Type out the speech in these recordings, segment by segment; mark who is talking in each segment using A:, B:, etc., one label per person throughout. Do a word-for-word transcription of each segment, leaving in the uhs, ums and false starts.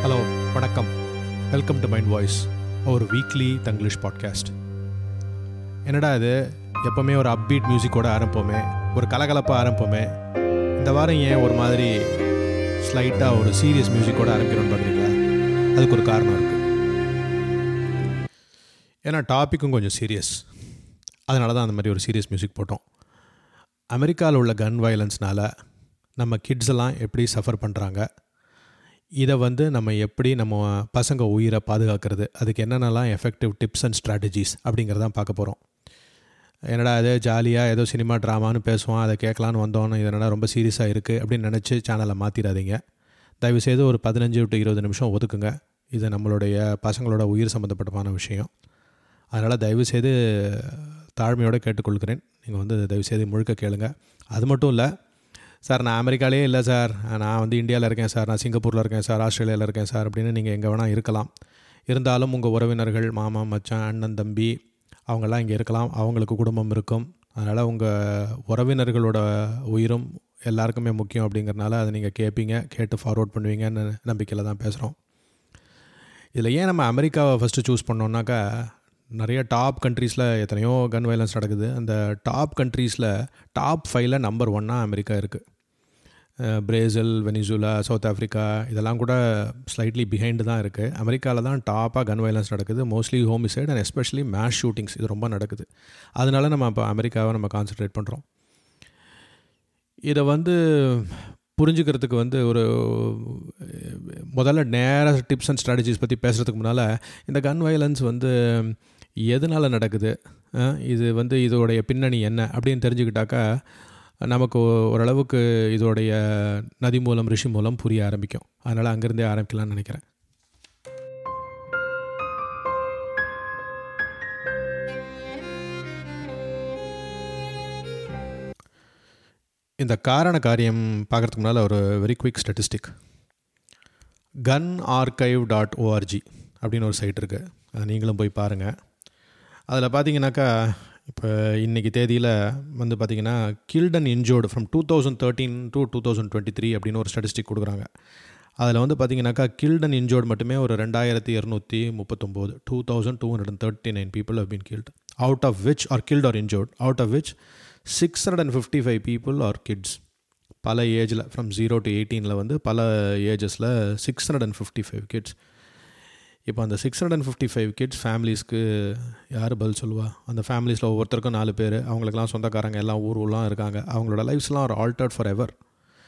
A: Hello, வணக்கம். Welcome to mind voice, ஒரு weekly Tanglish podcast. என்னடா இது, எப்போவுமே ஒரு அப்பீட் மியூசிக்கோடு ஆரம்பிப்போமே, ஒரு கலகலப்பாக ஆரம்பிப்போமே, இந்த வாரம் ஏன் ஒரு மாதிரி ஸ்லைட்டாக ஒரு சீரியஸ் மியூசிக்கோடு ஆரம்பிக்கணும்னு பார்க்குறீங்களா? அதுக்கு ஒரு காரணம் இருக்குது. ஏன்னா டாப்பிக்கும் கொஞ்சம் சீரியஸ், அதனால தான் அந்த மாதிரி ஒரு சீரியஸ் மியூசிக் போட்டோம். அமெரிக்காவில் உள்ள கன் வயலன்ஸ்னால் நம்ம கிட்ஸ் எல்லாம் எப்படி சஃபர் பண்ணுறாங்க, இதை வந்து நம்ம எப்படி நம்ம பசங்க உயிரை பாதுகாக்கிறது, அதுக்கு என்னென்னலாம் எஃபெக்டிவ் டிப்ஸ் அண்ட் ஸ்ட்ராட்டஜிஸ் அப்படிங்கிறதான் பார்க்க போகிறோம். என்னடா அது ஜாலியாக ஏதோ சினிமா ட்ராமான்னு பேசுவோம், அதை கேட்கலான்னு வந்தோன்னு இது என்னடா ரொம்ப சீரியஸாக இருக்குது அப்படின்னு நினச்சி சேனலை மாற்றிடாதீங்க. தயவுசெய்து ஒரு பதினஞ்சு டு இருபது நிமிஷம் ஒதுக்குங்க. இது நம்மளுடைய பசங்களோட உயிர் சம்மந்தப்பட்டமான விஷயம். அதனால் தயவுசெய்து தாழ்மையோடு கேட்டுக்கொள்கிறேன், நீங்கள் வந்து தயவுசெய்து முழுக்க கேளுங்க. அது மட்டும் இல்லை சார், நான் அமெரிக்காலே இல்லை சார், நான் வந்து இந்தியாவில் இருக்கேன் சார், நான் சிங்கப்பூரில் இருக்கேன் சார், ஆஸ்திரேலியாவில் இருக்கேன் சார் அப்படின்னு நீங்கள் எங்கே வேணால் இருக்கலாம். இருந்தாலும் உங்கள் உறவினர்கள், மாமா, மச்சான், அண்ணன், தம்பி அவங்கெல்லாம் இங்கே இருக்கலாம். அவங்களுக்கு குடும்பம் இருக்கும். அதனால் உங்கள் உறவினர்களோட உயிரும் எல்லாருக்குமே முக்கியம். அப்படிங்கிறனால அதை நீங்கள் கேட்பீங்க, கேட்டு ஃபார்வர்ட் பண்ணுவீங்கன்னு நம்பிக்கையில் தான் பேசுகிறோம். இதில் ஏன் நம்ம அமெரிக்காவை ஃபஸ்ட்டு சூஸ் பண்ணோன்னாக்கா, நிறைய டாப் கண்ட்ரீஸில் எத்தனையோ கன் வயலன்ஸ் நடக்குது. அந்த டாப் கண்ட்ரீஸில் டாப் ஃபைவ்ல நம்பர் ஒன்னாக அமெரிக்கா இருக்குது. பிரேசில், வெனிசுலா, சவுத் ஆஃப்ரிக்கா இதெல்லாம் கூட ஸ்லைட்லி பிஹைண்டு தான் இருக்குது. அமெரிக்காவில் தான் டாப்பாக கன் வயலன்ஸ் நடக்குது. Mostly homicide and especially mass shootings இது ரொம்ப நடக்குது. அதனால நம்ம இப்போ அமெரிக்காவை நம்ம கான்சன்ட்ரேட் பண்ணுறோம். இதை வந்து புரிஞ்சுக்கிறதுக்கு வந்து ஒரு முதல்ல நேராக டிப்ஸ் அண்ட் ஸ்ட்ராட்டஜிஸ் பற்றி பேசுகிறதுக்கு முன்னால், இந்த கன் வயலன்ஸ் வந்து எதனால் நடக்குது, இது வந்து இதோடைய பின்னணி என்ன அப்படின்னு தெரிஞ்சுக்கிட்டாக்கா நமக்கு ஓரளவுக்கு இதோடைய நதி மூலம் ரிஷி மூலம் புரிய ஆரம்பிக்கும். அதனால் அங்கேருந்தே ஆரம்பிக்கலாம்னு நினைக்கிறேன். இந்த காரண காரியம் பார்க்குறதுக்கு முன்னால் ஒரு very quick statistic. Gun archive dot O R G அப்படின்னு ஒரு சைட் இருக்குது, அதை நீங்களும் போய் பாருங்கள். அதில் பார்த்தீங்கன்னாக்கா இப்போ இன்றைக்கி தேதியில் வந்து பார்த்திங்கன்னா killed and injured from two thousand thirteen to two thousand twenty three அப்படின்னு ஒரு ஸ்டாட்டிஸ்டிக் கொடுக்குறாங்க. அதில் வந்து பார்த்திங்கனாக்கா கில்ட் அண்ட் இன்ஜோர்டு மட்டுமே ஒரு ரெண்டாயிரத்தி இரநூத்தி முப்பத்தொம்போது two thousand two hundred thirty nine people have been killed, out of which are killed or injured, out of which six hundred and fifty five people are kids. பல ஏஜில் from zero to எயிட்டீனில் வந்து பல ஏஜஸில் six hundred and fifty five kids. இப்போ அந்த six hundred and fifty five kids ஃபேமிலிஸ்க்கு யார் பதில் சொல்லுவா? அந்த ஃபேமிலிஸில் ஒவ்வொருத்தருக்கும் நாலு பேர், அவங்களுக்கெல்லாம் சொந்தக்காரங்க எல்லாம் ஊர் ஊர்லாம் இருக்காங்க. அவங்களோட லைஃப்ஸ்லாம் ஒரு ஆல்டர்ட் ஃபார் எவர்.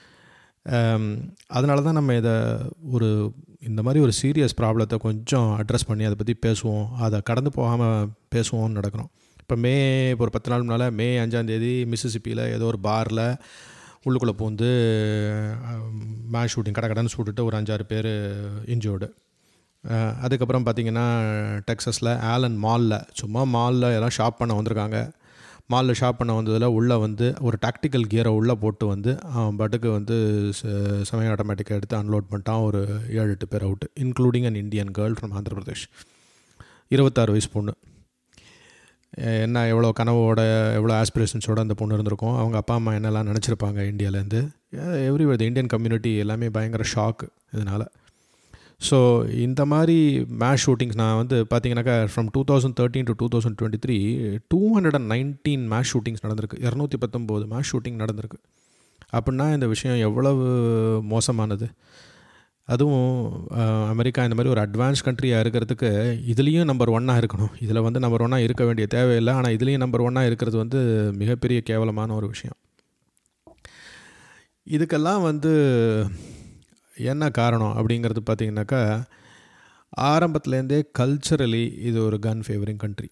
A: அதனால தான் நம்ம இதை ஒரு இந்த மாதிரி ஒரு சீரியஸ் ப்ராப்ளத்தை கொஞ்சம் அட்ரஸ் பண்ணி அதை பற்றி பேசுவோம், அதை கடந்து போகாமல் பேசுவோம்னு நடக்கிறோம். இப்போ மே இப்போ ஒரு பத்து நாள் முன்னால் மே அஞ்சாந்தேதி மிசிசிப்பியில் ஏதோ ஒரு பாரில் உள்ளுக்குள்ளே பூந்து மேஷ் ஷூட்டிங் கடை கடைன்னு சுட்டுட்டு ஒரு அஞ்சாறு பேர் இன்ஜோர்டு. அதுக்கப்புறம் பார்த்திங்கன்னா டெக்ஸஸில் ஆலன் மாலில் சும்மா மாலில் எல்லாம் ஷாப் பண்ண வந்திருக்காங்க. மாலில் ஷாப் பண்ண வந்ததில் உள்ளே வந்து ஒரு டாக்டிக்கல் கியரை உள்ளே போட்டு வந்து அவன் பாட்டுக்கு வந்து செமி ஆட்டோமேட்டிக்காக எடுத்து அன்லோட் பண்ணிட்டான். ஒரு ஏழு எட்டு பேர் out, including an Indian girl from Andhra Pradesh, இருபத்தாறு வயசு பொண்ணு. என்ன எவ்வளோ கனவோட எவ்வளோ ஆஸ்பிரேஷன்ஸோடு அந்த பொண்ணு இருந்திருக்கும். அவங்க அப்பா அம்மா என்னெல்லாம் நினச்சிருப்பாங்க இந்தியாவிலேருந்து. எவ்ரிவேர் த இந்தியன் கம்யூனிட்டி எல்லாமே பயங்கர ஷாக்கு இதனால். ஸோ இந்த மாதிரி மேஷ் ஷூட்டிங்ஸ் நான் வந்து பார்த்திங்கனாக்கா from two thousand thirteen to two thousand twenty three two hundred and nineteen mass shootings நடந்திருக்கு. இரநூத்தி பத்தொம்போது மேஷ் ஷூட்டிங் நடந்திருக்கு. அப்படின்னா இந்த விஷயம் எவ்வளவு மோசமானது. அதுவும் அமெரிக்கா இந்த மாதிரி ஒரு அட்வான்ஸ் கண்ட்ரியாக இருக்கிறதுக்கு இதுலேயும் நம்பர் ஒன்னாக இருக்கணும். இதில் வந்து நம்பர் ஒன்னாக இருக்க வேண்டிய தேவையில்லை, ஆனால் இதுலேயும் நம்பர் ஒன்னாக இருக்கிறது வந்து மிகப்பெரிய கேவலமான ஒரு விஷயம். இதுக்கெல்லாம் வந்து என்ன காரணம் அப்படிங்கிறது பார்த்திங்கனாக்கா, ஆரம்பத்துலேருந்தே கல்ச்சரலி இது ஒரு கன் ஃபேவரிங் கண்ட்ரி.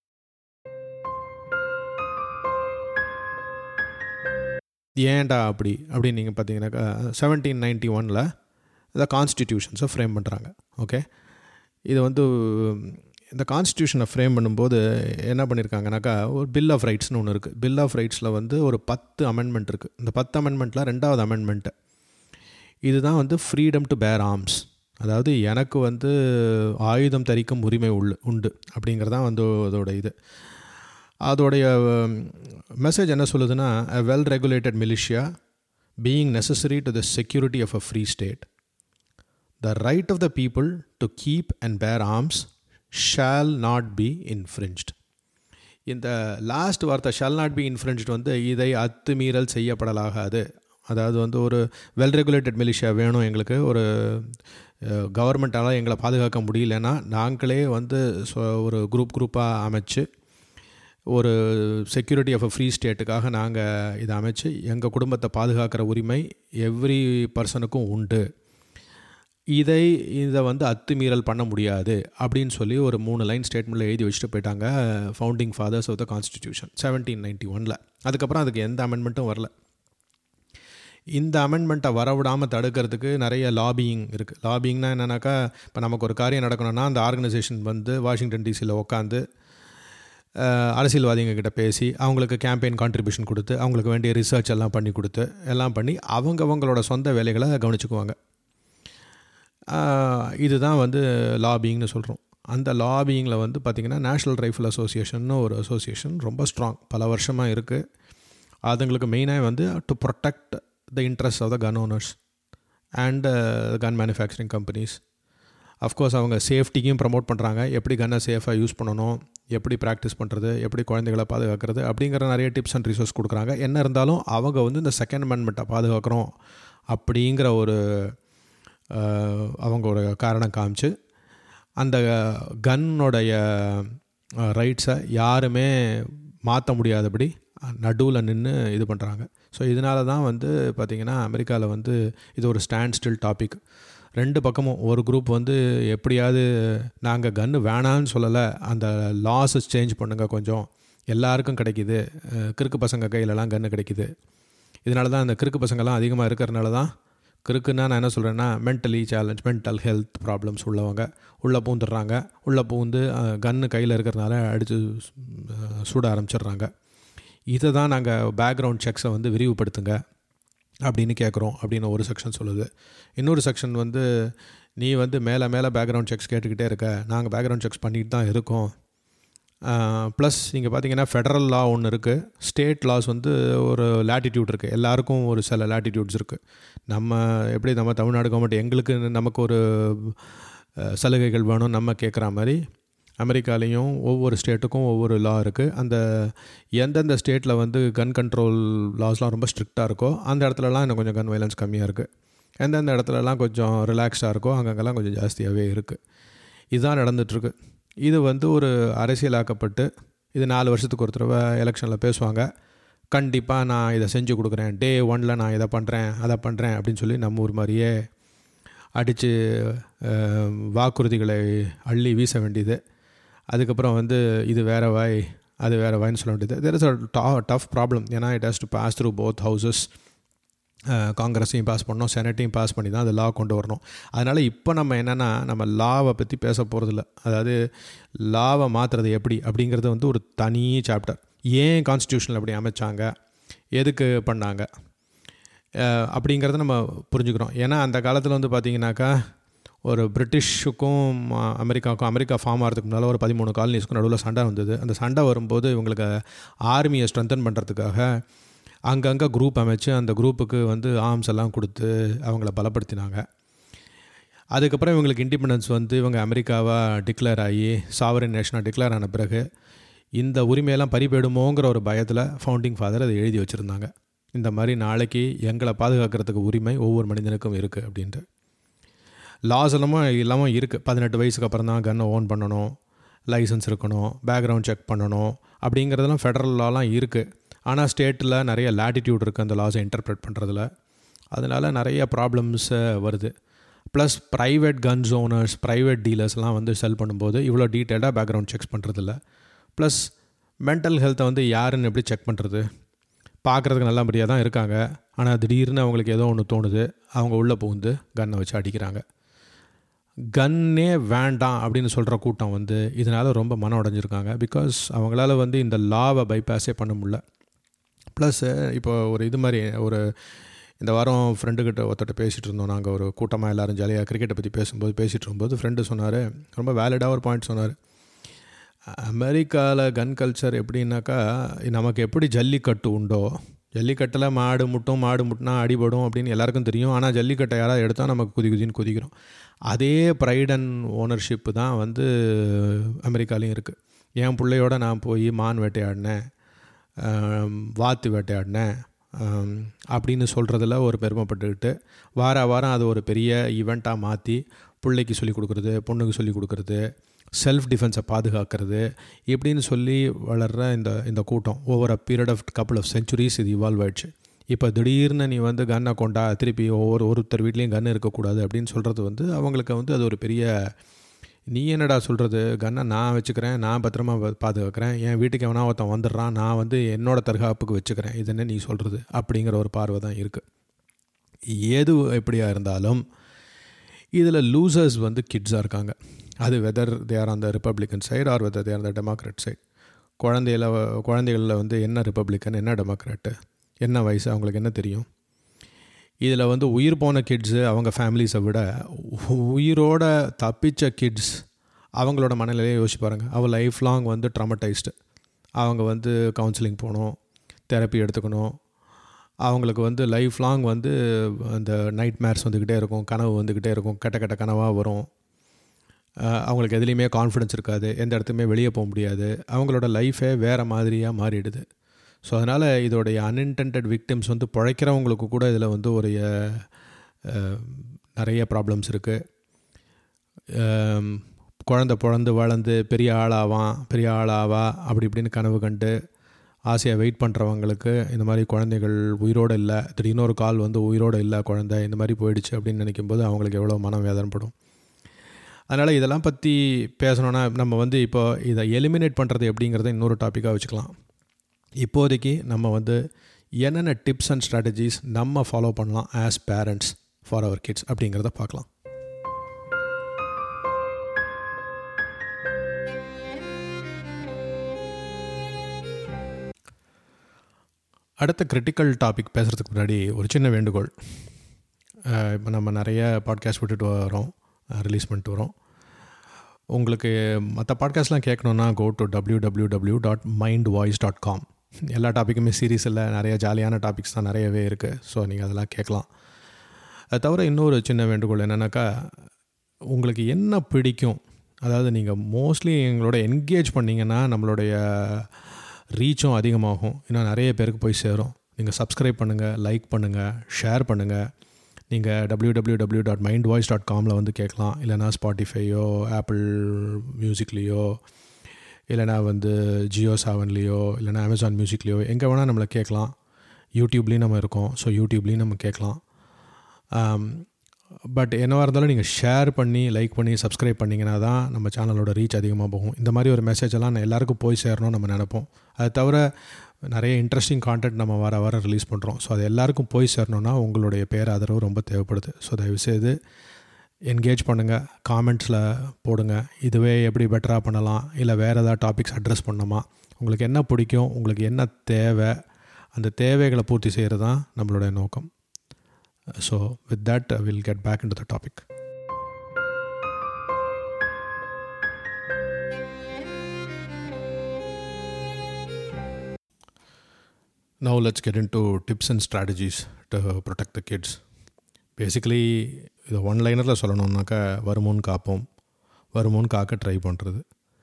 A: ஏன்டா அப்படி அப்படின்னு நீங்கள் பார்த்தீங்கன்னாக்கா, செவன்டீன் நைன்டி ஒனில் இந்த கான்ஸ்டிடியூஷன்ஸை ஃப்ரேம் பண்ணுறாங்க. ஓகே, இது வந்து இந்த கான்ஸ்டியூஷனை ஃப்ரேம் பண்ணும்போது என்ன பண்ணியிருக்காங்கனாக்கா, ஒரு பில் ஆஃப் ரைட்ஸ்னு ஒன்று இருக்குது. பில் ஆஃப் ரைட்ஸில் வந்து ஒரு பத்து அமெண்ட்மெண்ட் இருக்குது. இந்த பத்து அமெண்ட்மெண்ட்டில் ரெண்டாவது அமெண்ட்மெண்ட்டு இதுதான் வந்து ஃப்ரீடம் டு பேர் ஆர்ம்ஸ். அதாவது எனக்கு வந்து ஆயுதம் தரிக்கும் உரிமை உள்ள உண்டு அப்படிங்கிறதான் வந்து அதோட இது. அதோடைய மெசேஜ் என்ன சொல்லுதுன்னா, a well regulated militia being necessary to the security of a free state. The right of the people to keep and bear arms shall not be infringed. இந்த லாஸ்ட் வார்த்தை ஷால் நாட் பி இன்ஃப்ரிஞ்ச்ட் வந்து இதை அத்துமீறல் செய்யப்படலாகாது. அதாவது வந்து ஒரு well regulated militia வேணும் எங்களுக்கு, ஒரு கவர்மெண்ட்டால் எங்களை பாதுகாக்க முடியலன்னா நாங்களே வந்து ஒரு குரூப் குரூப்பாக அமைச்சு ஒரு செக்யூரிட்டி ஆஃப் அ ஃப்ரீ ஸ்டேட்டுக்காக நாங்கள் இதை அமைச்சு எங்கள் குடும்பத்தை பாதுகாக்கிற உரிமை எவ்ரி பர்சனுக்கும் உண்டு, இதை இதை வந்து அத்துமீறல் பண்ண முடியாது அப்படின்னு சொல்லி ஒரு மூணு லைன் ஸ்டேட்மெண்ட்டில் எழுதி வச்சுட்டு போயிட்டாங்க founding fathers of the constitution seventeen ninety ஒனில். அதுக்கப்புறம் அதுக்கு எந்த அமெண்ட்மெண்ட்டும் வரல. இந்த அமெண்ட்மெண்ட்டை வரவிடாமல் தடுக்கிறதுக்கு நிறைய லாபியிங் இருக்குது. லாபியிங்னா என்னென்னாக்கா, இப்போ நமக்கு ஒரு காரியம் நடக்கணும்னா அந்த ஆர்கனைசேஷன் வந்து வாஷிங்டன் டிசியில் உட்காந்து அரசியல்வாதிங்க கிட்ட பேசி அவங்களுக்கு கேம்பெயின் கான்ட்ரிபியூஷன் கொடுத்து அவங்களுக்கு வேண்டிய ரிசர்ச் எல்லாம் பண்ணி கொடுத்து எல்லாம் பண்ணி அவங்க அவங்களோட சொந்த வேலைகளை கவனிச்சுக்குவாங்க. இதுதான் வந்து லாபிங்னு சொல்கிறோம். அந்த லாபிங்கில் வந்து பார்த்திங்கன்னா நேஷ்னல் ரைஃபிள் அசோசியேஷன்னு ஒரு அசோசியேஷன் ரொம்ப ஸ்ட்ராங், பல வருஷமாக இருக்குது. அதுங்களுக்கு மெயினாக வந்து to protect the interest of the gun owners and gun manufacturing companies. Of course அவங்க சேஃப்டிக்கும் ப்ரமோட் பண்ணுறாங்க, எப்படி கன்னை சேஃபாக யூஸ் பண்ணணும், எப்படி ப்ராக்டிஸ் பண்ணுறது, எப்படி குழந்தைகளை பாதுகாக்கிறது அப்படிங்கிற நிறைய டிப்ஸ் அண்ட் ரிசோர்ஸ் கொடுக்குறாங்க. என்ன இருந்தாலும் அவங்க வந்து இந்த செகண்ட் அமெண்ட்மெண்ட்டை பாதுகாக்கிறோம் அப்படிங்கிற ஒரு அவங்க ஒரு காரணம் காமிச்சு அந்த கன்னுடைய ரைட்ஸை யாருமே மாற்ற முடியாதபடி நடுவில் நின்று இது பண்ணுறாங்க. ஸோ இதனால தான் வந்து பார்த்திங்கன்னா அமெரிக்காவில் வந்து இது ஒரு ஸ்டாண்ட் ஸ்டில் டாபிக். ரெண்டு பக்கமும் ஒரு குரூப் வந்து எப்படியாவது நாங்கள் கன்று வேணான்னு சொல்லலை, அந்த லாஸஸ் சேஞ்ச் பண்ணுங்கள், கொஞ்சம் எல்லாருக்கும் கிடைக்கிது, கிறுக்கு பசங்க கையிலலாம் கன்று கிடைக்கிது. இதனால தான் அந்த கிறுக்கு பசங்கள்லாம் அதிகமாக இருக்கிறனால தான், கிறுக்குன்னா நான் என்ன சொல்கிறேன்னா mentally challenge, mental health problems உள்ளவங்க உள்ளே பூந்துடுறாங்க. உள்ளே பூந்து கன்று கையில் இருக்கிறனால அடித்து சுட ஆரம்பிச்சிடுறாங்க. இதை தான் நாங்கள் பேக்ரவுண்ட் செக்ஸை வந்து விரிவுபடுத்துங்க அப்படின்னு கேட்குறோம் அப்படின்னு ஒரு செக்ஷன் சொல்லுது. இன்னொரு செக்ஷன் வந்து நீ வந்து மேலே மேலே பேக்ரவுண்ட் செக்ஸ் கேட்டுக்கிட்டே இருக்க, நாங்கள் பேக்ரவுண்ட் செக்ஸ் பண்ணிட்டு தான் இருக்கோம். ப்ளஸ் நீங்கள் பார்த்தீங்கன்னா ஃபெடரல் லா ஒன்று இருக்குது, ஸ்டேட் லாஸ் வந்து ஒரு லேட்டிடியூட் இருக்குது, எல்லாருக்கும் ஒரு சில லேட்டிடியூட்ஸ் இருக்குது. நம்ம எப்படி நம்ம தமிழ்நாடு கவர்மெண்ட் எங்களுக்கு நமக்கு ஒரு சலுகைகள் வேணும் நம்ம கேட்குற மாதிரி அமெரிக்காலேயும் ஒவ்வொரு ஸ்டேட்டுக்கும் ஒவ்வொரு லா இருக்குது. அந்த எந்தெந்த ஸ்டேட்டில் வந்து கன் கண்ட்ரோல் லாஸ்லாம் ரொம்ப ஸ்ட்ரிக்டாக இருக்கோ அந்த இடத்துலலாம் இன்னும் கொஞ்சம் கன் வைலன்ஸ் கம்மியாக இருக்குது, எந்தெந்த இடத்துலலாம் கொஞ்சம் ரிலாக்ஸாக இருக்கோ அங்கங்கெல்லாம் கொஞ்சம் ஜாஸ்தியாகவே இருக்குது. இதுதான் நடந்துகிட்ருக்கு. இது வந்து ஒரு அரசியலாக்கப்பட்டு இது நாலு வருஷத்துக்கு ஒரு தடவை எலெக்ஷனில் பேசுவாங்க, கண்டிப்பாக நான் இதை செஞ்சு கொடுக்குறேன், டே ஒனில் நான் இதை பண்ணுறேன் அதை பண்ணுறேன் அப்படின்னு சொல்லி நம்ம ஊர் மாதிரியே அடித்து வாக்குறுதிகளை அள்ளி வீச வேண்டியது. அதுக்கப்புறம் வந்து இது வேறு வாய் அது வேறு வாய்ன்னு சொல்ல வேண்டியது. There is a tough problem. ஏன்னா it has to pass through both houses. காங்கிரஸையும் பாஸ் பண்ணணும், செனட்டையும் பாஸ் பண்ணி தான் அது லா கொண்டு வரணும். அதனால் இப்போ நம்ம என்னென்னா நம்ம லாவை பற்றி பேச போகிறதில்ல. அதாவது லாவை மாற்றுறது எப்படி அப்படிங்கிறது வந்து ஒரு தனி சாப்டர். ஏன் கான்ஸ்டியூஷனில் அப்படி அமைச்சாங்க, எதுக்கு பண்ணாங்க அப்படிங்கிறத நம்ம புரிஞ்சுக்கிறோம். ஏன்னா அந்த காலத்தில் வந்து பார்த்திங்கனாக்கா ஒரு பிரிட்டிஷுக்கும் அமெரிக்காவுக்கும், அமெரிக்கா ஃபார்ம் ஆகிறதுக்கு முன்னால் ஒரு பதிமூணு காலனிஸ்க்கும் நடுவில் சண்டை வந்தது. அந்த சண்டை வரும்போது இவங்களுக்கு ஆர்மியை ஸ்ட்ரென்தன் பண்ணுறதுக்காக அங்கங்கே குரூப் அமைச்சு அந்த குரூப்புக்கு வந்து ஆர்ம்ஸ் எல்லாம் கொடுத்து அவங்கள பலப்படுத்தினாங்க. அதுக்கப்புறம் இவங்களுக்கு இண்டிபெண்டன்ஸ் வந்து இவங்க அமெரிக்காவாக டிக்ளேர் ஆகி சாவரின் நேஷனாக டிக்ளேர் ஆன பிறகு இந்த உரிமையெல்லாம் பறிபோயிடுமோங்கிற ஒரு பயத்தில் ஃபவுண்டிங் ஃபாதர் அதை எழுதி வச்சுருந்தாங்க. இந்த மாதிரி நாளைக்கு எங்களை பாதுகாக்கிறதுக்கு உரிமை ஒவ்வொரு மனிதனுக்கும் இருக்குது அப்படின்ட்டு. லாஸ் எல்லாமும் இல்லாமல் இருக்குது. பதினெட்டு வயசுக்கு அப்புறம் தான் கன்னை ஓன் பண்ணணும், லைசன்ஸ் இருக்கணும், பேக்ரவுண்ட் செக் பண்ணணும் அப்படிங்கிறதெல்லாம் ஃபெடரல் லாலாம் இருக்குது. ஆனால் ஸ்டேட்டில் நிறைய லேட்டிடியூட் இருக்குது அந்த லாஸை இன்டர்பிரேட் பண்ணுறதுல. அதனால் நிறைய ப்ராப்ளம்ஸ் வருது. Plus private guns owners, private டீலர்ஸ்லாம் வந்து செல் பண்ணும்போது இவ்வளோ டீட்டெயிலாக பேக்ரவுண்ட் செக்ஸ் பண்ணுறதில்ல. ப்ளஸ் மென்டல் ஹெல்த்தை வந்து யாருன்னு எப்படி செக் பண்ணுறது? பார்க்குறதுக்கு நல்லபடியாக தான் இருக்காங்க, ஆனால் திடீர்னு அவங்களுக்கு ஏதோ ஒன்று தோணுது, அவங்க உள்ளே புகுந்து கன்னை வச்சு அடிக்கிறாங்க. கன்னே வேண்டாம் அப்படின்னு சொல்கிற கூட்டம் வந்து இதனால் ரொம்ப மனம் உடைஞ்சிருக்காங்க. பிகாஸ் அவங்களால வந்து இந்த லாவை பைபாஸே பண்ண முடியல. ப்ளஸ் இப்போ ஒரு இது மாதிரி ஒரு இந்த வாரம் ஃப்ரெண்டுக்கிட்ட ஒருத்தட்ட பேசிகிட்டு இருந்தோம். நாங்கள் ஒரு கூட்டமாக எல்லோரும் ஜாலியாக கிரிக்கெட்டை பற்றி பேசும்போது பேசிகிட்டு இருக்கும்போது ஃப்ரெண்டு சொன்னார், ரொம்ப வேலிடாக ஒரு பாயிண்ட் சொன்னார். அமெரிக்காவில் கன் கல்ச்சர் எப்படின்னாக்கா நமக்கு எப்படி ஜல்லிக்கட்டு உண்டோ, ஜல்லிக்கட்டில் மாடு முட்டும், மாடு முட்டினா அடிபடும் அப்படின்னு எல்லாருக்கும் தெரியும். ஆனால் ஜல்லிக்கட்டை யாராவது எடுத்தால் நமக்கு குதி குதின்னு குதிக்கிறோம். அதே ப்ரைட் அண்ட் ஓனர்ஷிப்பு தான் வந்து அமெரிக்காலையும் இருக்குது. என் பிள்ளையோட நான் போய் மான் வேட்டையாடினேன், வாத்து வேட்டையாடினேன் அப்படின்னு சொல்கிறதுல ஒரு பெருமைப்பட்டுக்கிட்டு வார வாரம் அது ஒரு பெரிய ஈவெண்ட்டாக மாற்றி பிள்ளைக்கு சொல்லிக் கொடுக்குறது, பொண்ணுக்கு சொல்லிக் கொடுக்குறது, செல்ஃப் டிஃபென்ஸை பாதுகாக்கிறது இப்படின்னு சொல்லி வளர்கிற இந்த இந்த கூட்டம் over a period of couple of centuries இது இவால்வ் ஆயிடுச்சு. இப்போ திடீர்னு நீ வந்து கன்னை கொண்டா திருப்பி ஒவ்வொரு ஒருத்தர் வீட்லேயும் கன் இருக்கக்கூடாது அப்படின்னு சொல்கிறது வந்து அவங்களுக்கு வந்து அது ஒரு பெரிய, நீ என்னடா சொல்கிறது, கன்னை நான் வச்சுக்கிறேன், நான் பத்திரமா பாதுகாக்கிறேன், என் வீட்டுக்கு எவனா ஒருத்தன் வந்துடுறான், நான் வந்து என்னோடய தற்காப்புக்கு வச்சுக்கிறேன், இது என்ன நீ சொல்கிறது அப்படிங்கிற ஒரு பார்வை தான் இருக்குது. எது எப்படியா இருந்தாலும் இதில் லூசர்ஸ் வந்து கிட்ஸாக இருக்காங்க. அது whether they are on the Republican side or whether they are the Democrat side. குழந்தையில குழந்தைகளில் வந்து என்ன ரிப்பப்ளிக்கன் என்ன டெமோக்ராட்டு, என்ன வயசு, அவங்களுக்கு என்ன தெரியும்? இதில் வந்து உயிர் போன கிட்ஸு அவங்க ஃபேமிலிஸை விட உயிரோட தப்பிச்ச கிட்ஸ் அவங்களோட மனநிலையை யோசிச்சு பாருங்கள். அவள் லைஃப் லாங் வந்து ட்ராமடைஸ்டு. அவங்க வந்து கவுன்சிலிங் போகணும், தெரப்பி எடுத்துக்கணும், அவங்களுக்கு வந்து லைஃப் லாங் வந்து அந்த நைட் மேர்ஸ் வந்துக்கிட்டே இருக்கும், கனவு வந்துக்கிட்டே இருக்கும், கெட்ட கெட்ட கனவாக வரும். அவங்களுக்கு எதுலேயுமே கான்ஃபிடென்ஸ் இருக்காது, எந்த இடத்துக்குமே வெளியே போக முடியாது, அவங்களோட லைஃபே வேறு மாதிரியாக மாறிடுது. ஸோ அதனால் இதோடைய அன்இன்டென்டட் விக்டிம்ஸ் வந்து பிழைக்கிறவங்களுக்கு கூட இதில் வந்து ஒரு நிறைய ப்ராப்ளம்ஸ் இருக்குது. குழந்த பிறந்து வளர்ந்து பெரிய ஆளாவான் பெரிய ஆளாவா அப்படி இப்படின்னு கனவு கண்டு ஆசையாக வெயிட் பண்ணுறவங்களுக்கு இந்த மாதிரி குழந்தைகள் உயிரோடு இல்லை, திடீர்னு ஒரு கால் வந்து உயிரோடு இல்லை குழந்தை இந்த மாதிரி போயிடுச்சு அப்படின்னு நினைக்கும்போது அவங்களுக்கு எவ்வளோ மனம் வேதனைப்படும். அதனால் இதெல்லாம் பற்றி பேசணுன்னா நம்ம வந்து இப்போ இதை எலிமினேட் பண்ணுறது எப்படிங்கிறத இன்னொரு டாப்பிக்காக வச்சுக்கலாம். இப்போதைக்கு நம்ம வந்து என்னென்ன டிப்ஸ் அண்ட் ஸ்ட்ராட்டஜிஸ் நம்ம ஃபாலோ பண்ணலாம் as parents for our kids அப்படிங்கிறத பார்க்கலாம். அடுத்த கிரிட்டிக்கல் டாபிக் பேசுகிறதுக்கு முன்னாடி ஒரு சின்ன வேண்டுகோள். இப்போ நம்ம நிறைய பாட்காஸ்ட் விட்டுட்டு வரோம், ரிலீஸ் பண்ணிட்டு வரோம். உங்களுக்கு மற்ற பாட்காஸ்ட்லாம் கேட்கணுன்னா go to W W W dot mind voice dot com. எல்லா டாப்பிக்குமே சீரீஸ் இல்லை, நிறைய ஜாலியான டாபிக்ஸ் தான் நிறையவே இருக்குது. ஸோ நீங்கள் அதெல்லாம் கேட்கலாம். அது தவிர இன்னொரு சின்ன வேண்டுகோள் என்னென்னாக்கா, உங்களுக்கு என்ன பிடிக்கும், அதாவது நீங்கள் மோஸ்ட்லி எங்களோட என்கேஜ் பண்ணிங்கன்னா நம்மளுடைய ரீச்சும் அதிகமாகும், இன்னும் நிறைய பேருக்கு போய் சேரும். நீங்கள் சப்ஸ்கிரைப் பண்ணுங்கள், லைக் பண்ணுங்கள், ஷேர் பண்ணுங்கள். நீங்கள் W W W dot mind voice dot காமில் வந்து கேட்கலாம், இல்லைனா ஸ்பாட்டிஃபையோ ஆப்பிள் மியூசிக்லேயோ இல்லைனா வந்து ஜியோ செவன்லேயோ இல்லைனா அமேசான் மியூசிக்லேயோ எங்கே வேணால் நம்மளை கேட்கலாம். யூடியூப்லேயும் நம்ம இருக்கோம், ஸோ யூடியூப்லேயும் நம்ம கேட்கலாம். பட் என்னவாக இருந்தாலும் நீங்கள் ஷேர் பண்ணி லைக் பண்ணி சப்ஸ்கிரைப் பண்ணிங்கன்னா தான் நம்ம சேனலோட ரீச் அதிகமாக போகும். இந்த மாதிரி ஒரு மெசேஜெல்லாம் எல்லாருக்கும் போய் சேரணும்னு நம்ம நினைப்போம். அது தவிர நிறைய இன்ட்ரெஸ்டிங் கான்டென்ட் நம்ம வர வர ரிலீஸ் பண்ணுறோம். ஸோ அது எல்லாருக்கும் போய் சேரணுன்னா உங்களுடைய பேர் ஆதரவு ரொம்ப தேவைப்படுது. ஸோ தயவுசெய்து என்கேஜ் பண்ணுங்கள், காமெண்ட்ஸில் போடுங்க. இதுவே எப்படி பெட்டராக பண்ணலாம், இல்லை வேறு ஏதாவது டாபிக்ஸ் அட்ரஸ் பண்ணணுமா, உங்களுக்கு என்ன பிடிக்கும், உங்களுக்கு என்ன தேவை, அந்த தேவைகளை பூர்த்தி செய்கிறது தான் நம்மளுடைய நோக்கம். So with that I will get back into the topic. Now let's get into tips and strategies to protect the kids. Basically இதை ஒன் லைனரில் சொல்லணுன்னாக்கா, வருமுன் காப்போம், வருமுன் காக்க ட்ரை பண்ணுறது.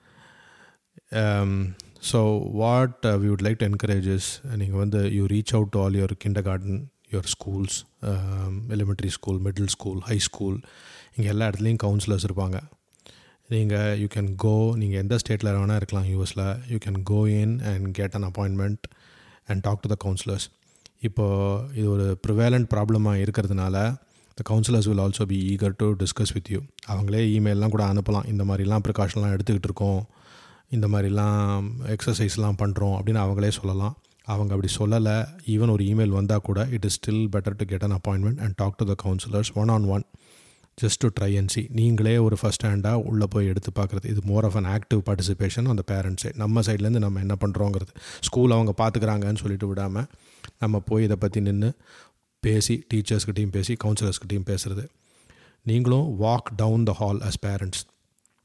A: So what we would like to encourage is, நீங்கள் வந்து you reach out to all your kindergarten, your schools, elementary school, middle school, high school, இங்கே எல்லா இடத்துலையும் கவுன்சிலர்ஸ் இருப்பாங்க. நீங்கள் யூ கேன் கோ, நீங்கள் எந்த ஸ்டேட்டில் வேணால் இருக்கலாம் யூஎஸில், you can go in and get an appointment and talk to the counsellors. இப்போது இது ஒரு ப்ரிவேலண்ட் ப்ராப்ளமாக இருக்கிறதுனால the counsellors will also be eager to discuss with you. அவங்களே இமெயிலெலாம் கூட அனுப்பலாம், இந்த மாதிரிலாம் ப்ரிகாஷன்லாம் எடுத்துக்கிட்டு இருக்கோம், இந்த மாதிரிலாம் எக்ஸசைஸ்லாம் பண்ணுறோம் அப்படின்னு அவங்களே சொல்லலாம். அவங்க அப்படி சொல்லலை, ஈவன் ஒரு இமெயில் வந்தால் கூட it is still better to get an appointment and talk to the counsellors one on one, just to try and see. நீங்களே ஒரு ஃபஸ்ட் ஹேண்டாக உள்ளே போய் எடுத்து பார்க்குறது, இது more of an active participation அந்த பேரண்ட்ஸே. நம்ம சைட்லேருந்து நம்ம என்ன பண்ணுறோங்கிறது, ஸ்கூல் அவங்க பார்த்துக்கிறாங்கன்னு சொல்லிட்டு விடாமல் நம்ம போய் இதை பற்றி நின்று பேசி, டீச்சர்ஸ்கிட்டையும் பேசி, கவுன்சிலர்ஸ்கிட்டையும் பேசுகிறது. நீங்களும் walk down the hall as parents.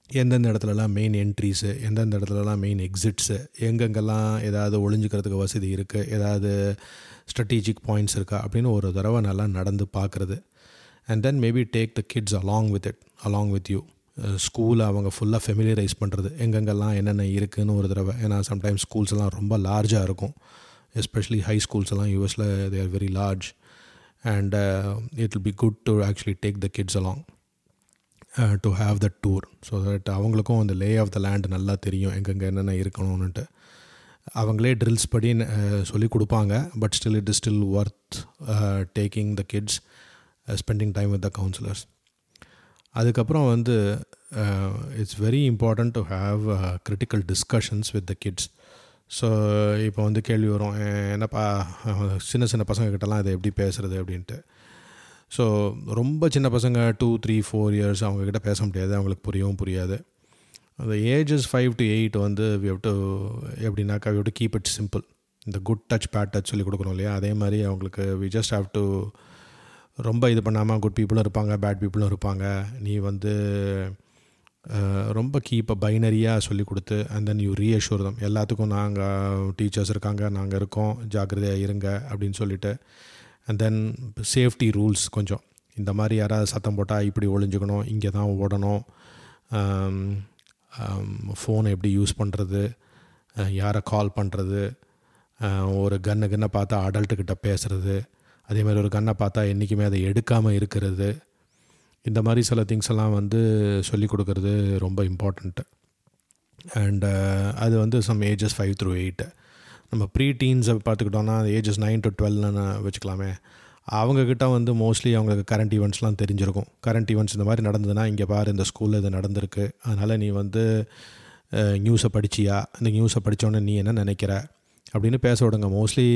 A: எந்தெந்த இடத்துலலாம் மெயின் என்ட்ரிஸு, எந்தெந்த இடத்துலலாம் மெயின் எக்ஸிட்ஸு, எங்கெங்கெல்லாம் ஏதாவது ஒளிஞ்சிக்கிறதுக்கு வசதி இருக்குது, ஏதாவது ஸ்ட்ராட்டஜிக் பாயிண்ட்ஸ் இருக்கா அப்படின்னு ஒரு தடவை நல்லா நடந்து பார்க்குறது. And then maybe take the kids along with it along with you. ஸ்கூலை அவங்க ஃபுல்லாக ஃபெமிலியரைஸ் பண்ணுறது, எங்கெங்கெல்லாம் என்னென்ன இருக்குதுன்னு ஒரு தடவை. ஏன்னா சம்டைம்ஸ் ஸ்கூல்ஸ் எல்லாம் ரொம்ப லார்ஜாக இருக்கும், எஸ்பெஷலி ஹை ஸ்கூல்ஸ் எல்லாம் யூஎஸில் they are very large. And it will be good to actually take the kids along to have the tour. So that அவங்களுக்கும் அந்த லே ஆஃப் த லேண்ட் நல்லா தெரியும், எங்கெங்கே என்னென்ன இருக்கணும்னுட்டு. அவங்களே ட்ரில்ஸ் படி சொல்லி கொடுப்பாங்க, but still it is still worth taking the kids, spending time with the counsellors. அதுக்கப்புறம் வந்து it's very important to have critical discussions with the kids. So இப்போ வந்து கேள்வி வரும், என்னப்பா சின்ன சின்ன பசங்கக்கிட்டலாம் இதை எப்படி பேசுகிறது அப்படின்ட்டு. ஸோ ரொம்ப சின்ன பசங்க டூ த்ரீ ஃபோர் இயர்ஸ் அவங்கக்கிட்ட பேச முடியாது, அவங்களுக்கு புரியவும் புரியாது. அந்த ஏஜஸ் ஃபைவ் டு எயிட் வந்து வி ஹவ் டு எப்படின்னாக்கா we have to keep it simple. இந்த குட் டச் பேட் டச் சொல்லி கொடுக்குறோம் இல்லையா, அதே மாதிரி அவங்களுக்கு வி ஜஸ்ட் ஹாவ் டு ரொம்ப இது பண்ணாமல், குட் பீப்புளும் இருப்பாங்க பேட் பீப்புளும் இருப்பாங்க, நீ வந்து ரொம்ப கீப்பை பைனரியாக சொல்லி கொடுத்து and then you reassure them, எல்லாத்துக்கும் நாங்கள் டீச்சர்ஸ் இருக்காங்க, நாங்கள் இருக்கோம், ஜாக்கிரதையாக இருங்க அப்படின்னு சொல்லிவிட்டு. அண்ட் தென் சேஃப்டி ரூல்ஸ் கொஞ்சம், இந்த மாதிரி யாராவது சத்தம் போட்டால் இப்படி ஒளிஞ்சுக்கணும், இங்கே தான் ஓடணும், ஃபோனை எப்படி யூஸ் பண்ணுறது, யாரை கால் பண்ணுறது, ஒரு கன்னை கன்னை பார்த்தா அடல்ட்டுக்கிட்ட பேசுகிறது, அதே மாதிரி ஒரு கன்னை பார்த்தா என்றைக்குமே அதை எடுக்காமல் இருக்கிறது, இந்த மாதிரி சில திங்ஸ் எல்லாம் வந்து சொல்லிக் கொடுக்கறது ரொம்ப இம்பார்ட்டண்ட்டு. அண்டு அது வந்து some ages five through eight. நம்ம ப்ரீ டீன்ஸை பார்த்துக்கிட்டோன்னா ஏஜஸ் நைன் டு டுவெல்னு வச்சுக்கலாமே, அவங்கக்கிட்ட வந்து மோஸ்ட்லி அவங்களுக்கு கரண்ட் ஈவெண்ட்ஸ்லாம் தெரிஞ்சிருக்கும். கரண்ட் ஈவெண்ட்ஸ் இந்த மாதிரி நடந்ததுன்னா, இங்கே பாரு இந்த ஸ்கூலில் இது நடந்திருக்கு, அதனால் நீ வந்து நியூஸை படிச்சியா, இந்த நியூஸை படித்தோன்னே நீ என்ன நினைக்கிற அப்படின்னு பேச விடுங்க. மோஸ்ட்லி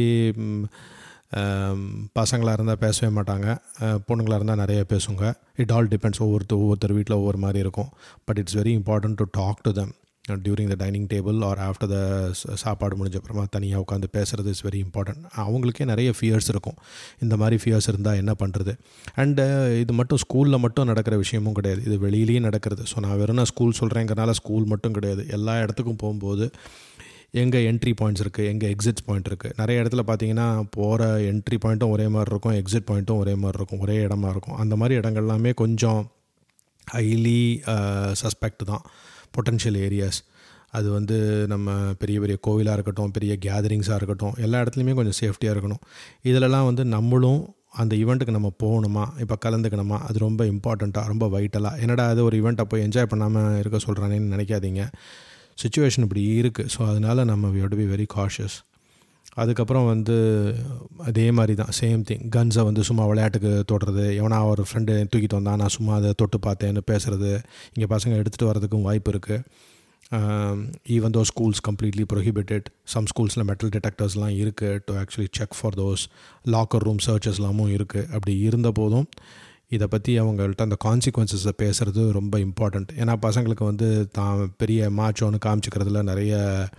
A: பசங்களாக இருந்தால் பேசவே மாட்டாங்க, பொண்ணுங்களாக இருந்தால் நிறைய பேசுங்க. இட் ஆல் டிபெண்ட்ஸ், ஒவ்வொருத்தர் ஒவ்வொருத்தர் வீட்டில் ஒவ்வொரு மாதிரி இருக்கும். But it's very important to talk to them during the dining table or after the சாப்பாடு முடிஞ்ச அப்புறமா தனியாக உட்காந்து பேசுகிறது இஸ் வெரி இம்பார்ட்டன்ட். அவங்களுக்கே நிறைய ஃபியர்ஸ் இருக்கும், இந்த மாதிரி ஃபியர்ஸ் இருந்தால் என்ன பண்ணுறது. அண்டு இது மட்டும் ஸ்கூலில் மட்டும் நடக்கிற விஷயமும் கிடையாது, இது வெளியிலேயே நடக்கிறது. ஸோ நான் வெறும் நான் ஸ்கூல் சொல்கிறேங்கிறனால ஸ்கூல் மட்டும் கிடையாது, எல்லா இடத்துக்கும் போகும்போது எங்கே என்ட்ரி பாயிண்ட்ஸ் இருக்குது, எங்கே எக்ஸிட் பாயிண்ட் இருக்குது. நிறைய இடத்துல பார்த்தீங்கன்னா போகிற என்ட்ரி பாயிண்ட்டும் ஒரே மாதிரி இருக்கும், எக்ஸிட் பாயிண்ட்டும் ஒரே மாதிரி இருக்கும், ஒரே இடமா இருக்கும். அந்த மாதிரி இடங்கள்லாமே கொஞ்சம் ஹைலி சஸ்பெக்ட் தான், பொட்டன்ஷியல் ஏரியாஸ். அது வந்து நம்ம பெரிய பெரிய கோவிலாக இருக்கட்டும், பெரிய கேதரிங்ஸாக இருக்கட்டும், எல்லா இடத்துலையுமே கொஞ்சம் சேஃப்டியாக இருக்கணும். இதிலலாம் வந்து நம்மளும் அந்த ஈவெண்ட்டுக்கு நம்ம போகணுமா, இப்போ கலந்துக்கணுமா, அது ரொம்ப இம்பார்ட்டண்ட்டாக, ரொம்ப வைட்டலாக. என்னடா அது ஒரு ஈவெண்ட்டை போய் என்ஜாய் பண்ணாமல் இருக்க சொல்கிறானேன்னு நினைக்காதீங்க. சிச்சுவேஷன் இப்படி இருக்குது. ஸோ அதனால் நம்ம we have to be very cautious. அதுக்கப்புறம் வந்து அதே மாதிரி தான் சேம் திங், கன்ஸை வந்து சும்மா விளையாட்டுக்கு தொடுறது, எவனா ஒரு ஃப்ரெண்டு தூக்கிட்டு வந்தான் நான் சும்மா அதை தொட்டு பார்த்தேன்னு பேசுகிறது, இங்கே பசங்க எடுத்துகிட்டு வரதுக்கும் வாய்ப்பு இருக்குது. Even though schools completely prohibited, some ஸ்கூல்ஸில் மெட்டல் டிடெக்டர்ஸ்லாம் இருக்குது to actually check for those, locker room சர்ச்சஸ்லாமும் இருக்குது. அப்படி இருந்த போதும் இதை பற்றி அவங்கள்ட்ட அந்த கான்சிக்வன்சஸை பேசுகிறது ரொம்ப இம்பார்ட்டண்ட். ஏன்னா பசங்களுக்கு வந்து தான் பெரிய மாச்சோன்னு காமிச்சிக்கிறதுல நிறைய,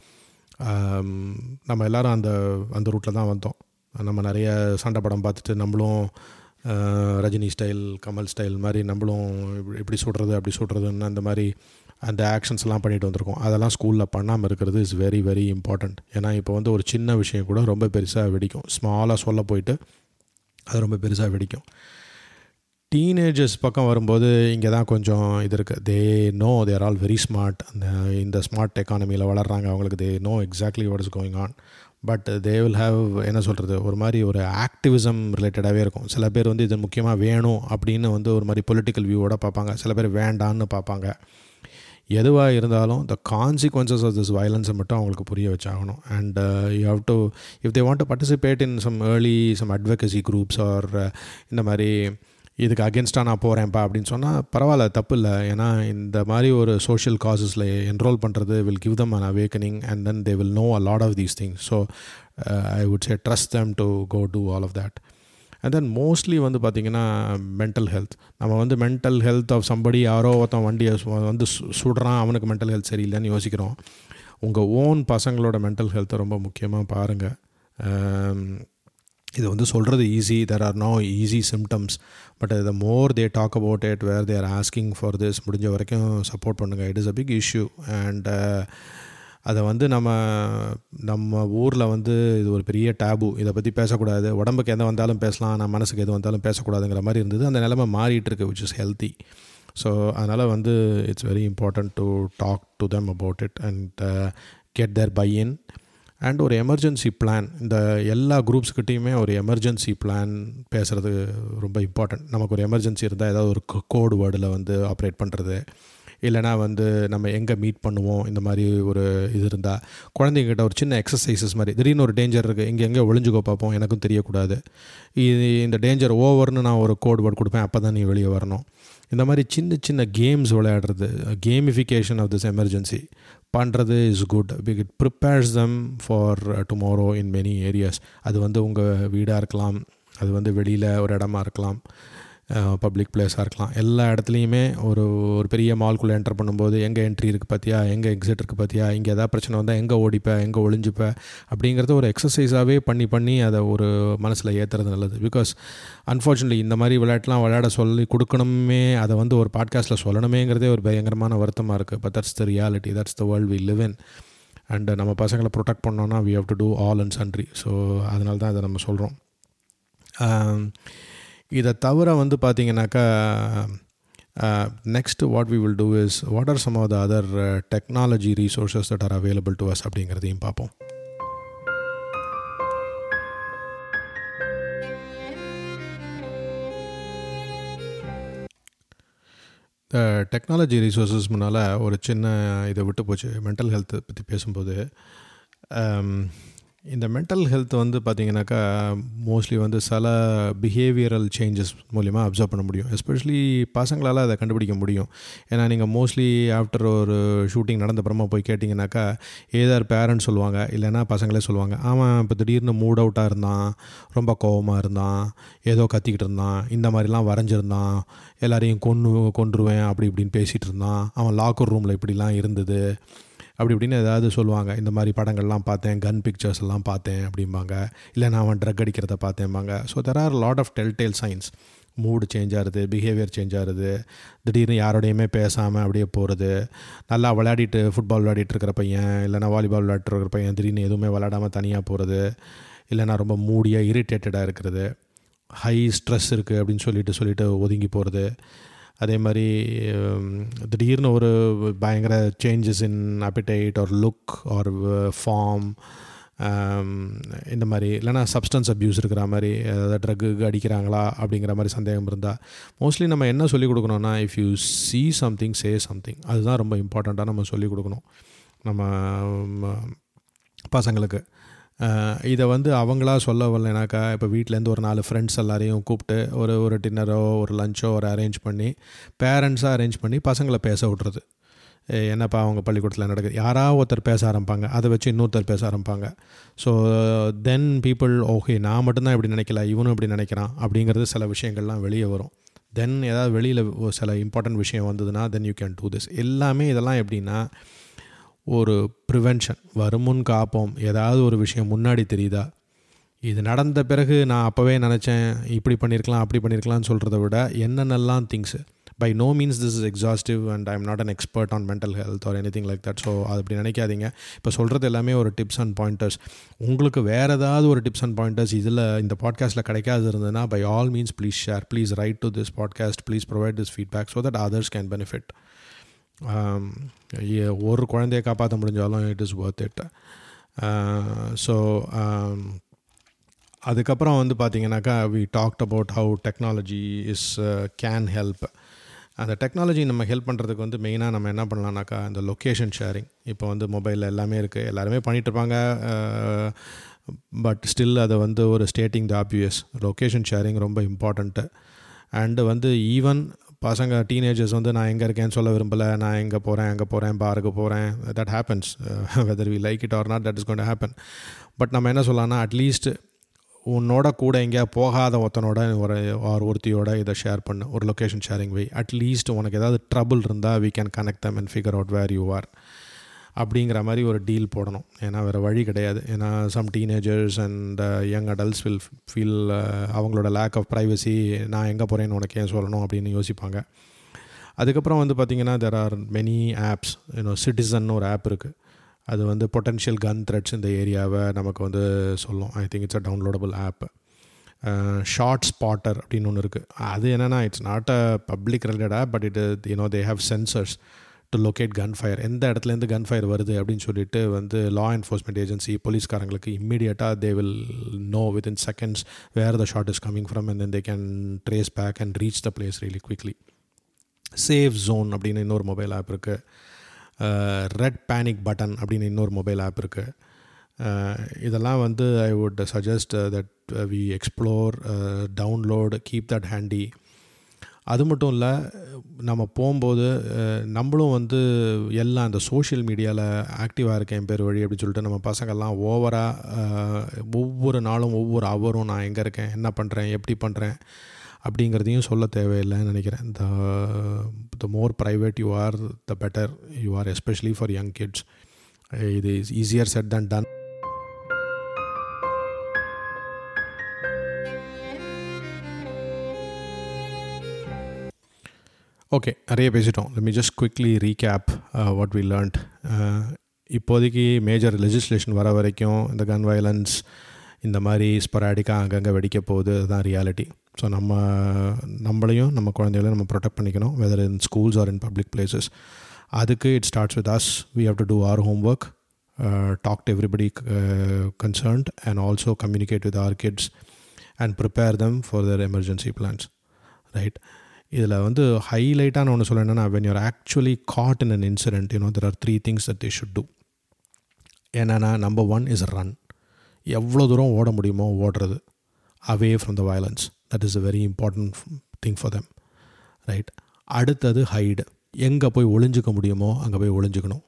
A: நம்ம எல்லோரும் அந்த அந்த ரூட்டில் தான் வந்தோம். நம்ம நிறைய சண்டை படம் பார்த்துட்டு நம்மளும் ரஜினி ஸ்டைல் கமல் ஸ்டைல் மாதிரி நம்மளும் இப்படி சுடுறது அப்படி சுடுறதுன்னு அந்த மாதிரி அந்த ஆக்ஷன்ஸ்லாம் பண்ணிட்டு வந்திருக்கோம். அதெல்லாம் ஸ்கூலில் பண்ணாமல் இருக்கிறது இஸ் வெரி வெரி இம்பார்ட்டண்ட். ஏன்னா இப்போ வந்து ஒரு சின்ன விஷயம் கூட ரொம்ப பெருசாக வெடிக்கும், ஸ்மாலாக சொல்ல போயிட்டு அது ரொம்ப பெருசாக வெடிக்கும். டீனேஜர்ஸ் பக்கம் வரும்போது இங்கே தான் கொஞ்சம் இது இருக்குது. They know they are all very smart. அந்த இந்த ஸ்மார்ட் எக்கானமியில் வளர்கிறாங்க, அவங்களுக்கு they know exactly what is going on. But they will have என்ன சொல்கிறது, ஒரு மாதிரி ஒரு ஆக்டிவிசம் ரிலேட்டடாகவே இருக்கும். சில பேர் வந்து இது முக்கியமாக வேணும் அப்படின்னு வந்து ஒரு மாதிரி பொலிட்டிக்கல் வியூவோட பார்ப்பாங்க, சில பேர் வேண்டான்னு பார்ப்பாங்க. எதுவாக இருந்தாலும் த கான்சிக்வன்சஸ் ஆஃப் திஸ் வயலன்ஸை மட்டும் அவங்களுக்கு புரிய வச்சாகணும். And you have to if they want to participate in some early some advocacy groups or இந்த மாதிரி இதுக்கு அகென்ஸ்டாக நான் போகிறேன்ப்பா அப்படின்னு சொன்னால் பரவாயில்ல, தப்பு இல்லை. ஏன்னா இந்த மாதிரி ஒரு சோஷியல் காசஸில் என்ரோல் பண்ணுறது will give them an awakening and then they will know a lot of these things. So I would say trust them to go to all of that. And then mostly வந்து பார்த்திங்கன்னா mental health. நம்ம வந்து mental health of somebody, யாரோ ஒருத்தன் வண்டியை வந்து சுடுறான் அவனுக்கு mental health சரியில்லைன்னு யோசிக்கிறோம். உங்கள் ஓன் பசங்களோட மென்டல் ஹெல்த்தை ரொம்ப முக்கியமாக பாருங்கள். இது வந்து சொல்கிறது easy, there are no easy symptoms, but the more they talk about it, where they are asking for this, முடிஞ்ச வரைக்கும் சப்போர்ட் பண்ணுங்கள். It is a big issue. And அதை வந்து நம்ம நம்ம ஊரில் வந்து இது ஒரு பெரிய டேபு, இதை பற்றி பேசக்கூடாது, உடம்புக்கு எதை வந்தாலும் பேசலாம், நான் மனசுக்கு எது வந்தாலும் பேசக்கூடாதுங்கிற மாதிரி இருந்தது. அந்த நிலைமை மாறிட்டு இருக்கு, விச் இஸ் ஹெல்த்தி. ஸோ அதனால் வந்து it's very important to talk to them about it and get their buy in. And ஒரு எமர்ஜென்சி பிளான், இந்த எல்லா குரூப்ஸ்கிட்டையுமே ஒரு எமர்ஜென்சி பிளான் பேசுகிறது ரொம்ப இம்பார்ட்டன்ட். நமக்கு ஒரு எமர்ஜென்சி இருந்தால் ஏதாவது ஒரு கோட் வேர்டில் வந்து ஆப்ரேட் பண்ணுறது, இல்லைனா வந்து நம்ம எங்கே மீட் பண்ணுவோம், இந்த மாதிரி ஒரு இது இருந்தால் குழந்தைங்கிட்ட ஒரு சின்ன எக்ஸசைசஸ் மாதிரி, திடீர்னு ஒரு டேஞ்சர் இருக்குது, இங்கே எங்கே ஒளிஞ்சுக்கோ பார்ப்போம், எனக்கும் தெரியக்கூடாது, இது இந்த டேஞ்சர் ஓவர்னு நான் ஒரு கோட் வேர்ட் கொடுப்பேன், அப்போ தான் நீ வெளியே வரணும். இந்த மாதிரி சின்ன சின்ன கேம்ஸ் விளையாடுறது, கேமிஃபிகேஷன் ஆஃப் திஸ் எமர்ஜென்சி பண்ணுறது is good. It prepares them for tomorrow in many areas. அது வந்து உங்கள் வீடாக இருக்கலாம், அது வந்து வெளியில் ஒரு இடமா இருக்கலாம், பப்ளிக் பிளேஸாக இருக்கலாம். எல்லா இடத்துலையுமே ஒரு ஒரு பெரிய மால்குள்ளே என்டர் பண்ணும்போது எங்கே என்ட்ரி இருக்குது பார்த்தியா, எங்கே எக்ஸிட் இருக்குது பார்த்தியா, இங்கே எதாவது பிரச்சனை வந்தால் எங்கே ஓடிப்ப, எங்கே ஒளிஞ்சுப்ப, அப்படிங்கிறத ஒரு எக்ஸசைஸாகவே பண்ணி பண்ணி அதை ஒரு மனசில் ஏற்றுறது நல்லது. பிகாஸ் அன்ஃபார்ச்சுனேட்லி இந்த மாதிரி விளையாட்டுலாம் விளையாட சொல்லி கொடுக்கணுமே, அதை வந்து ஒரு பாட்காஸ்ட்டில் சொல்லணுமேங்கிறதே ஒரு பயங்கரமான வருத்தமாக இருக்குது. But that's the reality, that's the world we live in. And நம்ம பசங்களை ப்ரொடெக்ட் பண்ணோன்னா we have to do all and sundry. So அதனால தான் இதை நம்ம சொல்கிறோம். இதை தவிர வந்து பார்த்திங்கனாக்கா next what we will do is what are some of the other technology resources that are available to us அப்படிங்கிறதையும் பார்ப்போம். இந்த டெக்னாலஜி ரிசோர்ஸஸ் முன்னால் ஒரு சின்ன இதை விட்டு போச்சு. மென்டல் ஹெல்த்தை பற்றி பேசும்போது இந்த மென்டல் ஹெல்த் வந்து பார்த்திங்கனாக்கா மோஸ்ட்லி வந்து சில பிஹேவியரல் சேஞ்சஸ் மூலிமா அப்சர்வ் பண்ண முடியும். எஸ்பெஷலி பசங்களால் அதை கண்டுபிடிக்க முடியும். ஏன்னா நீங்கள் மோஸ்ட்லி ஆஃப்டர் ஒரு ஷூட்டிங் நடந்தப்புறமா போய் கேட்டிங்கனாக்கா ஏதார் பேரண்ட்ஸ் சொல்லுவாங்க, இல்லைன்னா பசங்களே சொல்லுவாங்க, அவன் இப்போ திடீர்னு மூட் அவுட்டாக இருந்தான், ரொம்ப கோவமாக இருந்தான், ஏதோ கத்திக்கிட்டு இருந்தான், இந்த மாதிரிலாம் வரைஞ்சிருந்தான், எல்லாரையும் கொன்று கொன்றுவேன் அப்படி இப்படின்னு பேசிகிட்டு இருந்தான், அவன் லாக்கர் ரூமில் இப்படிலாம் இருந்தது அப்படி இப்படின்னு ஏதாவது சொல்லுவாங்க. இந்த மாதிரி படங்கள்லாம் பார்த்தேன், கன் பிக்சர்ஸ் எல்லாம் பார்த்தேன் அப்படிம்பாங்க, இல்லை நான் அவன் ட்ரக் அடிக்கிறத பார்த்தேன்பாங்க. So there are lot of telltale signs. Mood change ஆகுது, பிஹேவியர் சேஞ்ச் ஆகுது, திடீர்னு யாரோடையுமே பேசாமல் அப்படியே போகிறது, நல்லா விளையாடிட்டு ஃபுட்பால் விளையாடிட்டு இருக்கிற பையன், இல்லைனா வாலிபால் விளையாடிட்டு இருக்கிற பையன் திடீர்னு எதுவுமே விளையாடாமல் தனியாக போகிறது, இல்லைனா ரொம்ப மூடியாக இரிட்டேட்டடாக இருக்கிறது, ஹை ஸ்ட்ரெஸ் இருக்குது அப்படின்னு சொல்லிட்டு சொல்லிட்டு ஒதுங்கி போகிறது. அதே மாதிரி திடீர்னு ஒரு பயங்கர changes in appetite or look or form, இந்த மாதிரி இல்லைனா சப்ஸ்டன்ஸ் அப்யூஸ் இருக்கிற மாதிரி, அதாவது ட்ரக்கு அடிக்கிறாங்களா அப்படிங்கிற மாதிரி சந்தேகம் இருந்தால் மோஸ்ட்லி நம்ம என்ன சொல்லிக் கொடுக்கணுன்னா, if you see something say something. அதுதான் ரொம்ப இம்பார்ட்டண்ட்டாக நம்ம சொல்லிக் கொடுக்கணும் நம்ம பசங்களுக்கு. இதை வந்து அவங்களா சொல்ல வரலைனாக்கா, இப்போ வீட்டிலேருந்து ஒரு நாலு ஃப்ரெண்ட்ஸ் எல்லாரையும் கூப்பிட்டு ஒரு ஒரு டின்னரோ ஒரு லஞ்சோ ஒரு அரேஞ்ச் பண்ணி பேரண்ட்ஸாக அரேஞ்ச் பண்ணி பசங்களை பேச விட்றது. என்னப்பா அவங்க பள்ளிக்கூடத்தில் நடக்குது, யாராவது ஒருத்தர் பேச ஆரம்பிப்பாங்க, அதை வச்சு இன்னொருத்தர் பேச ஆரம்பிப்பாங்க. ஸோ தென் பீப்புள் ஓகே நான் மட்டும்தான் இப்படி நினைக்கல, இவனும் இப்படி நினைக்கிறான் அப்படிங்கிறது சில விஷயங்கள்லாம் வெளியே வரும். தென் ஏதாவது வெளியில் சில இம்பார்ட்டன்ட் விஷயம் வந்ததுன்னா then you can do this. எல்லாமே இதெல்லாம் எப்படின்னா ஒரு ப்ரிவென்ஷன், வருமுன் காப்போம். ஏதாவது ஒரு விஷயம் முன்னாடி தெரியுதா, இது நடந்த பிறகு நான் அப்போவே நினச்சேன் இப்படி பண்ணியிருக்கலாம் அப்படி பண்ணியிருக்கலாம்னு சொல்கிறத விட என்னென்னலாம் things. By no means this is exhaustive and I am not an expert on mental health or any thing like that. So அது அப்படி நினைக்காதீங்க. இப்போ சொல்கிறது எல்லாமே ஒரு டிப்ஸ் அண்ட் பாயிண்டர்ஸ். உங்களுக்கு வேறு ஏதாவது ஒரு டிப்ஸ் அண்ட் பாயிண்டர்ஸ் இதில் இந்த பாட்காஸ்ட்டில் கிடைக்காது இருந்ததுன்னா by all means please share, please write to this podcast, please provide this feedback so that others can benefit. ஒரு குழந்தையை காப்பாற்ற முடிஞ்சாலும் it is worth it. So அதுக்கப்புறம் வந்து பார்த்திங்கனாக்கா we talked about how technology is can help. அந்த technology நம்ம help பண்ணுறதுக்கு வந்து மெயினாக நம்ம என்ன பண்ணலான்னாக்கா இந்த லொக்கேஷன் ஷேரிங். இப்போ வந்து மொபைலில் எல்லாமே இருக்குது, எல்லாருமே பண்ணிகிட்ருப்பாங்க. பட் ஸ்டில் அதை வந்து ஒரு stating the obvious, location sharing ரொம்ப இம்பார்ட்டண்ட்டு. அண்டு வந்து ஈவன் பசங்க டீனேஜர்ஸ் வந்து நான் எங்கே இருக்கேன்னு சொல்ல விரும்பலை, நான் எங்கே போகிறேன் அங்கே போகிறேன் பாருக்கு போகிறேன், that happens whether we like it or not, that is going to happen. But நம்ம என்ன சொல்லலாம்னா அட்லீஸ்ட் உன்னோட கூட எங்கேயா போகாத ஒருத்தனோட ஒரு ஒரு ஒருத்தியோட இதை ஷேர் பண்ணு, ஒரு லொக்கேஷன் ஷேரிங் வை. அட்லீஸ்ட் உனக்கு ஏதாவது ட்ரபுள் இருந்தால் we can connect them and figure out where you are. அப்படிங்கிற மாதிரி ஒரு டீல் போடணும். ஏன்னா வேறு வழி கிடையாது. ஏன்னா some teenagers and young adults will feel அவங்களோட லேக் ஆஃப் ப்ரைவசி, நான் எங்கே போகிறேன்னு உனக்கு ஏன் சொல்லணும் அப்படின்னு யோசிப்பாங்க. அதுக்கப்புறம் வந்து பார்த்திங்கன்னா there are many apps. You know citizen ஒரு ஆப் இருக்குது. அது வந்து பொட்டென்ஷியல் கன் த்ரெட்ஸ் இந்த ஏரியாவை நமக்கு வந்து சொல்லும். I think it's a downloadable app. Shot spotter அப்படின்னு ஒன்று இருக்குது. அது என்னென்னா it's not a public related app, but it you know they have sensors to locate gun fire. எந்த இடத்துலேருந்து கன் ஃபயர் வருது அப்படின்னு சொல்லிட்டு வந்து லா என்ஃபோர்ஸ்மெண்ட் ஏஜென்சி போலீஸ்காரங்களுக்கு இம்மீடியட்டாக they will know within seconds where the shot is coming from, and then they can trace back and reach the place really quickly. Safe zone அப்படின்னு இன்னொரு மொபைல் ஆப் இருக்குது. ரெட் பேனிக் பட்டன் அப்படின்னு இன்னொரு mobile app இருக்குது. இதெல்லாம் வந்து I would suggest that we explore, download, keep that handy. அது மட்டும் இல்லை, நம்ம போகும்போது நம்மளும் வந்து எல்லாம் இந்த சோஷியல் மீடியாவில் ஆக்டிவாக இருக்கேன் என் பேர் வழி அப்படின்னு சொல்லிட்டு நம்ம பசங்கள்லாம் ஓவராக ஒவ்வொரு நாளும் ஒவ்வொரு அவரும் நான் எங்கே இருக்கேன், என்ன பண்ணுறேன், எப்படி பண்ணுறேன் அப்படிங்கிறதையும் சொல்ல தேவையில்லைன்னு நினைக்கிறேன். The the more private you are the better you are, especially for young kids. இது is easier said than done. Okay, நிறைய பேசிட்டோம். Let me just quickly recap what we learned. இப்போதைக்கு மேஜர் லெஜிஸ்லேஷன் வர வரைக்கும் இந்த கன் வயலன்ஸ் இந்த மாதிரி ஸ்பொராடிக்காக அங்கங்கே வெடிக்க போகுது. அதுதான் ரியாலிட்டி. ஸோ நம்ம நம்மளையும் நம்ம குழந்தைகளையும் நம்ம ப்ரொடெக்ட் பண்ணிக்கணும், whether in schools or in public places. அதுக்கு it starts with us. We have to do our homework, talk to everybody concerned, and also communicate with our kids and prepare them for their emergency plans. Right. இதில் வந்து ஹைலைட்டான ஒன்று சொல்ல என்னென்னா, when you're actually caught in an incident, you know there are three things that they should do. என்னென்னா, number one is run. எவ்வளோ தூரம் ஓட முடியுமோ ஓடுறது, away from the violence. That is a very important thing for them. Right. அடுத்தது hide. எங்கே போய் ஒளிஞ்சிக்க முடியுமோ அங்கே போய் ஒளிஞ்சிக்கணும்.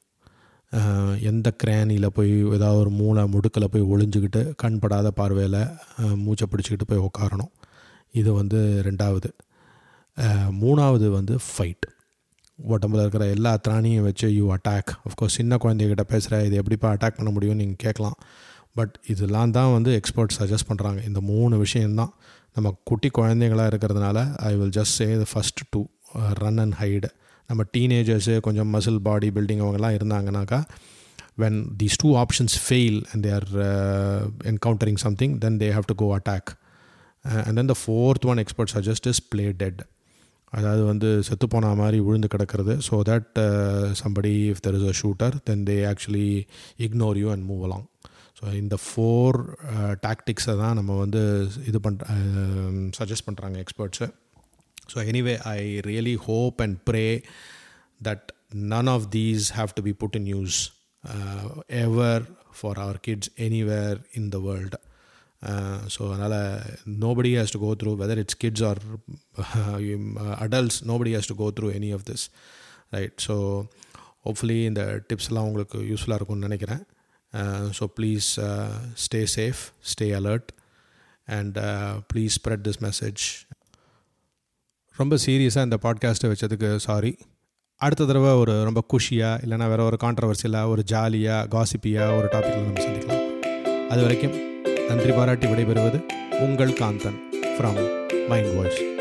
A: எந்த கிரானியில் போய் ஏதாவது ஒரு மூளை முடுக்கில் போய் ஒளிஞ்சிக்கிட்டு கண்படாத பார்வையில் மூச்சை பிடிச்சிக்கிட்டு போய் உட்காரணும். இது வந்து ரெண்டாவது. மூணாவது வந்து ஃபைட். உடம்புல இருக்கிற எல்லா திராணியும் வச்சு யூ அட்டாக். அஃப்கோர்ஸ் சின்ன குழந்தைகிட்ட பேசுகிற இது எப்படிப்பா அட்டாக் பண்ண முடியும்னு நீங்கள் கேட்கலாம். பட் இதெல்லாம் தான் வந்து எக்ஸ்பர்ட்ஸ் சஜஸ்ட் பண்ணுறாங்க. இந்த மூணு விஷயந்தான். நம்ம குட்டி குழந்தைங்களாக இருக்கிறதுனால I will just say the first two, run and hide. நம்ம டீனேஜர்ஸு கொஞ்சம் மசில் பாடி பில்டிங் அவங்கெல்லாம் இருந்தாங்கனாக்கா, when these two options fail and they are uh, encountering something, then they have to go attack. Uh, and then the fourth one experts suggest is play dead. அதாவது வந்து செத்து போன மாதிரி விழுந்து கிடக்கிறது. So that somebody if there is a shooter then they actually ignore you and move along. So இந்த four டாக்டிக்ஸை தான் நம்ம வந்து இது பண்ணுற சஜஸ்ட் பண்ணுறாங்க experts. So anyway I really hope and pray that none of these have to be put in use uh, ever for our kids anywhere in the world. Uh, so அதனால் nobody has to go through, whether it's kids or uh, adults, nobody has to go through any of this, right? So hopefully இந்த டிப்ஸ்லாம் உங்களுக்கு யூஸ்ஃபுல்லாக இருக்கும்னு நினைக்கிறேன். Uh, so please uh, stay safe, stay alert, and uh, please spread this message. ரொம்ப சீரியஸாக இந்த பாட்காஸ்ட்டை வச்சதுக்கு சாரி. அடுத்த தடவை ஒரு ரொம்ப குஷியாக இல்லைனா வேறு ஒரு கான்ட்ரவர்சியலாக ஒரு ஜாலியாக காசிப்பியாக ஒரு டாப்பிக்கில் நம்ம சந்திக்கலாம். அது வரைக்கும் நன்றி பாராட்டி விடைபெறுவது உங்கள் காந்தன் ஃப்ரம் மைண்ட் வாய்ஸ்.